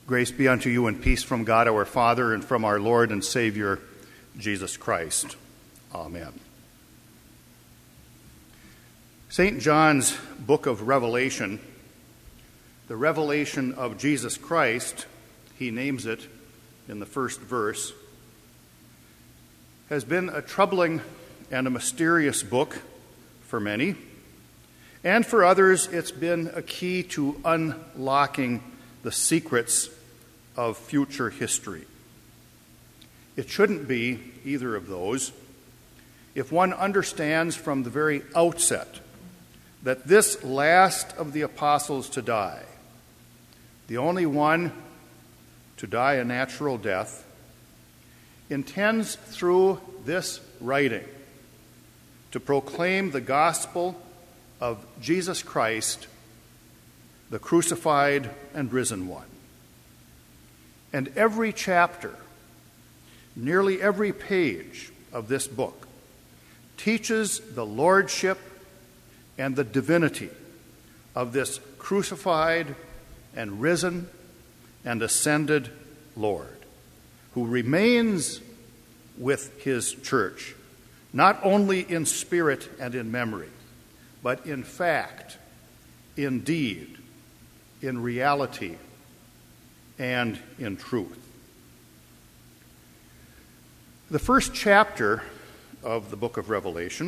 Grace be unto you and peace from God our Father and from our Lord and Savior, Jesus Christ. Amen. St. John's book of Revelation, the revelation of Jesus Christ, he names it in the first verse, has been a troubling and a mysterious book for many, and for others it's been a key to unlocking the secrets of future history. It shouldn't be either of those if one understands from the very outset that this last of the apostles to die, the only one to die a natural death, intends through this writing to proclaim the gospel of Jesus Christ, the crucified and risen one. And every chapter, nearly every page of this book, teaches the lordship and the divinity of this crucified and risen and ascended Lord, who remains with his church, not only in spirit and in memory, but in fact, in deed, in reality, and in truth. The first chapter of the book of Revelation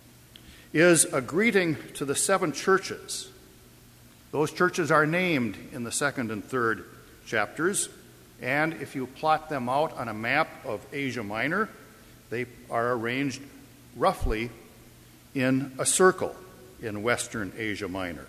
is a greeting to the seven churches. Those churches are named in the second and third chapters, and if you plot them out on a map of Asia Minor, they are arranged roughly in a circle in Western Asia Minor.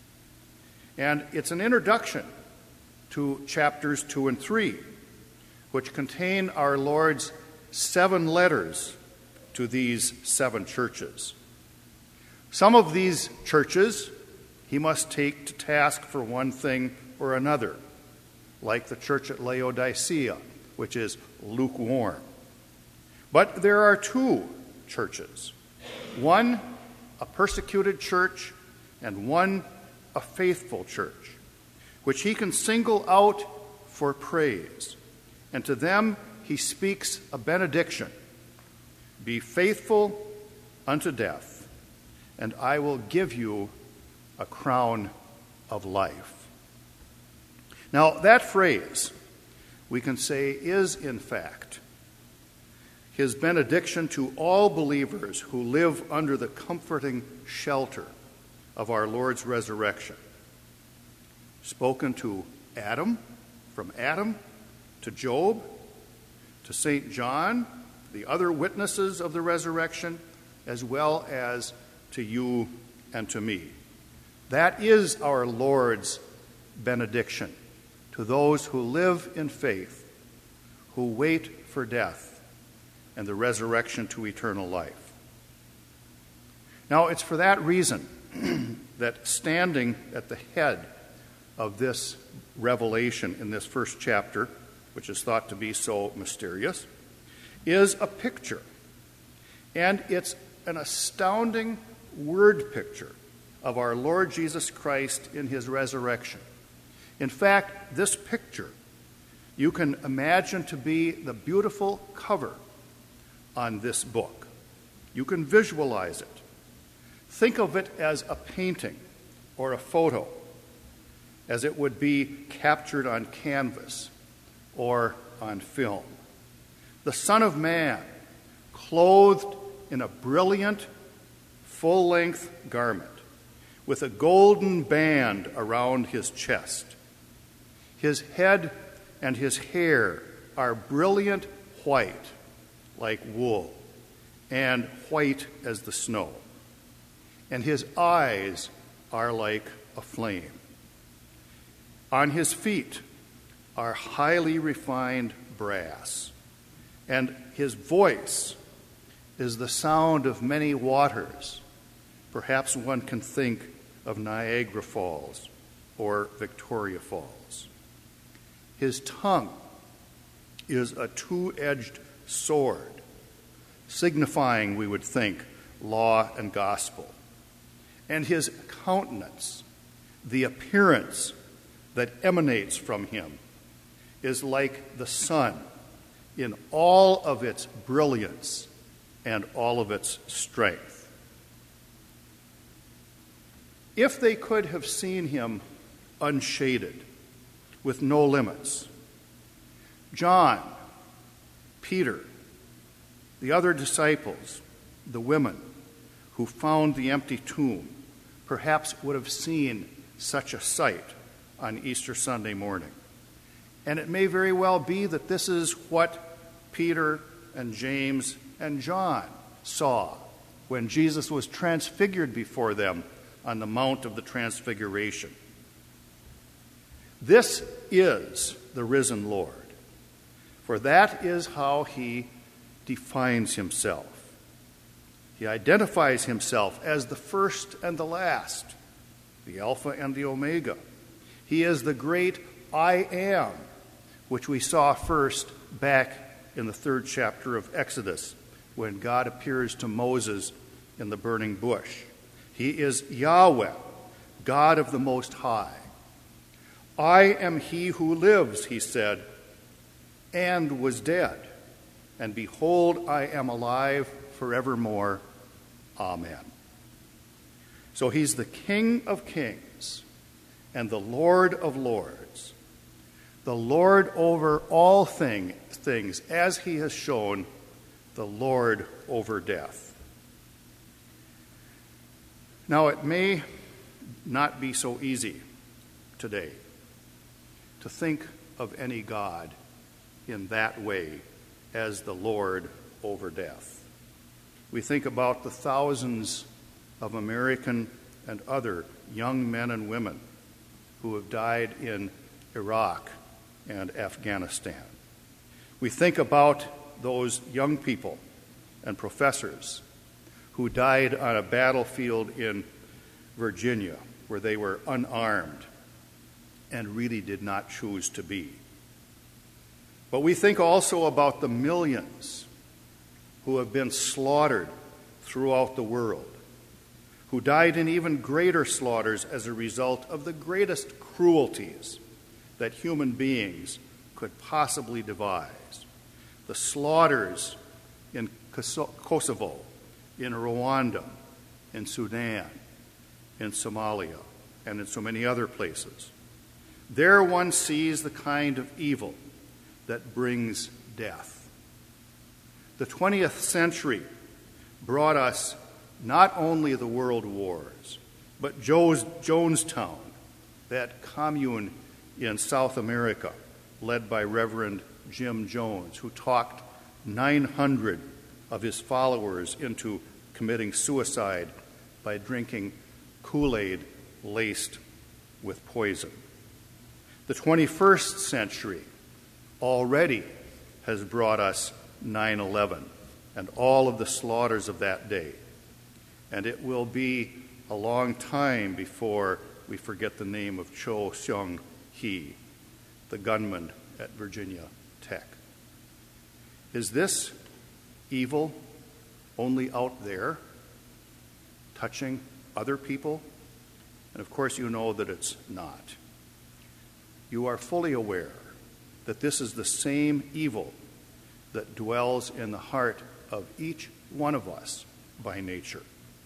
And it's an introduction to chapters 2 and 3, which contain our Lord's 7 letters to these 7 churches. Some of these churches he must take to task for one thing or another, like the church at Laodicea, which is lukewarm. But there are 2 churches, one a persecuted church and one a faithful church, which he can single out for praise. And to them he speaks a benediction: "Be faithful unto death, and I will give you a crown of life." Now, that phrase, we can say, is in fact his benediction to all believers who live under the comforting shelter of our Lord's resurrection. Spoken to Adam, from Adam to Job, to St. John, the other witnesses of the resurrection, as well as to you and to me. That is our Lord's benediction to those who live in faith, who wait for death and the resurrection to eternal life. Now, it's for that reason that standing at the head of this revelation in this first chapter, which is thought to be so mysterious, is a picture. And it's an astounding word picture of our Lord Jesus Christ in his resurrection. In fact, this picture you can imagine to be the beautiful cover on this book. You can visualize it. Think of it as a painting or a photo, as it would be captured on canvas or on film. The Son of Man, clothed in a brilliant, full-length garment, with a golden band around his chest. His head and his hair are brilliant white, like wool, and white as the snow. And his eyes are like a flame. On his feet are highly refined brass, and his voice is the sound of many waters. Perhaps one can think of Niagara Falls or Victoria Falls. His tongue is a two-edged sword, signifying, we would think, law and gospel. And his countenance, the appearance that emanates from him, is like the sun in all of its brilliance and all of its strength. If they could have seen him unshaded, with no limits, John, Peter, the other disciples, the women who found the empty tomb, perhaps would have seen such a sight on Easter Sunday morning. And it may very well be that this is what Peter and James and John saw when Jesus was transfigured before them on the Mount of the Transfiguration. This is the risen Lord, for that is how he defines himself. He identifies himself as the first and the last, the Alpha and the Omega. He is the great I Am, which we saw first back in the 3rd chapter of Exodus, when God appears to Moses in the burning bush. He is Yahweh, God of the Most High. I am he who lives, he said, and was dead. And behold, I am alive forevermore. Amen. So he's the King of kings and the Lord of lords, the Lord over all things, as he has shown, the Lord over death. Now, it may not be so easy today to think of any God in that way as the Lord over death. We think about the thousands of American and other young men and women who have died in Iraq and Afghanistan. We think about those young people and professors who died on a battlefield in Virginia where they were unarmed and really did not choose to be. But we think also about the millions who have been slaughtered throughout the world, who died in even greater slaughters as a result of the greatest cruelties that human beings could possibly devise. The slaughters in Kosovo, in Rwanda, in Sudan, in Somalia, and in so many other places. There one sees the kind of evil that brings death. The 20th century brought us not only the world wars, but Jonestown, that commune in South America, led by Reverend Jim Jones, who talked 900 of his followers into committing suicide by drinking Kool-Aid laced with poison. The 21st century already has brought us 9/11 and all of the slaughters of that day. And it will be a long time before we forget the name of Cho Seung-hee, the gunman at Virginia Tech. Is this evil only out there, touching other people? And of course you know that it's not. You are fully aware that this is the same evil that dwells in the heart of each one of us by nature.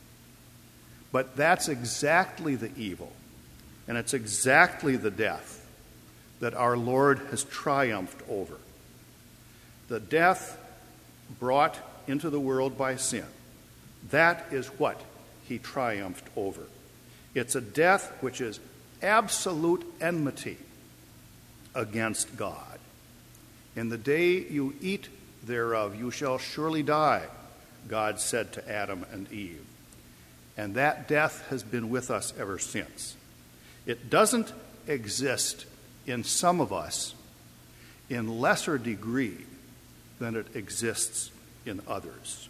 But that's exactly the evil, and it's exactly the death that our Lord has triumphed over. The death brought into the world by sin, that is what he triumphed over. It's a death which is absolute enmity against God. In the day you eat thereof, you shall surely die, God said to Adam and Eve. And that death has been with us ever since. It doesn't exist in some of us in lesser degree than it exists in others.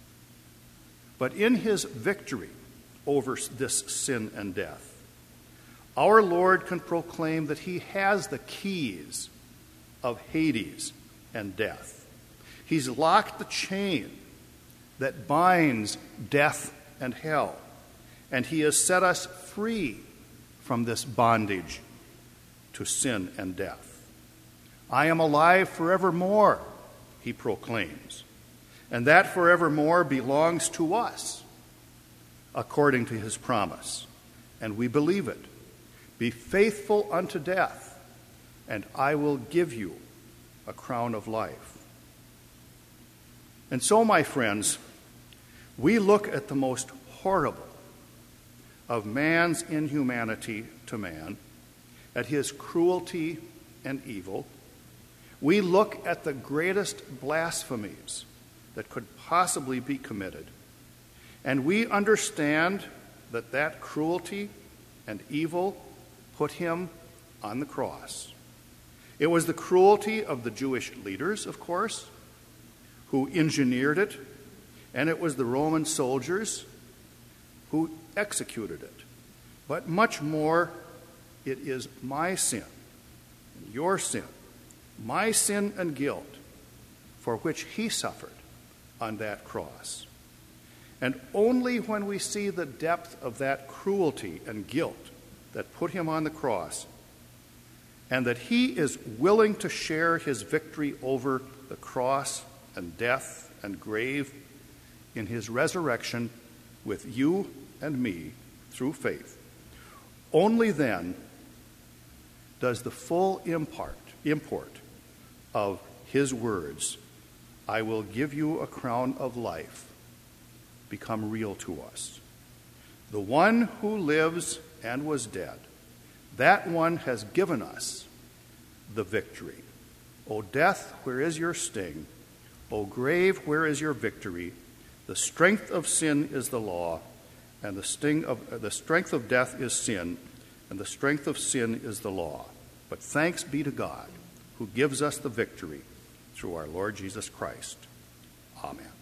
But in his victory over this sin and death, our Lord can proclaim that he has the keys of Hades and death. He's locked the chain that binds death and hell, and he has set us free from this bondage to sin and death. I am alive forevermore, he proclaims. And that forevermore belongs to us, according to his promise. And we believe it. Be faithful unto death, and I will give you a crown of life. And so, my friends, we look at the most horrible of man's inhumanity to man, at his cruelty and evil. We look at the greatest blasphemies that could possibly be committed, and we understand that that cruelty and evil put him on the cross. It was the cruelty of the Jewish leaders, of course, who engineered it, and it was the Roman soldiers who executed it. But much more, it is my sin, your sin, my sin and guilt, for which he suffered on that cross. And only when we see the depth of that cruelty and guilt that put him on the cross, and that he is willing to share his victory over the cross and death and grave in his resurrection with you and me through faith, only then does the full import of his words, I will give you a crown of life, become real to us. The one who lives and was dead, that one has given us the victory. O death, where is your sting? O grave, where is your victory? The strength of sin is the law, and the strength of death is sin, and the strength of sin is the law. But thanks be to God, who gives us the victory through our Lord Jesus Christ. Amen.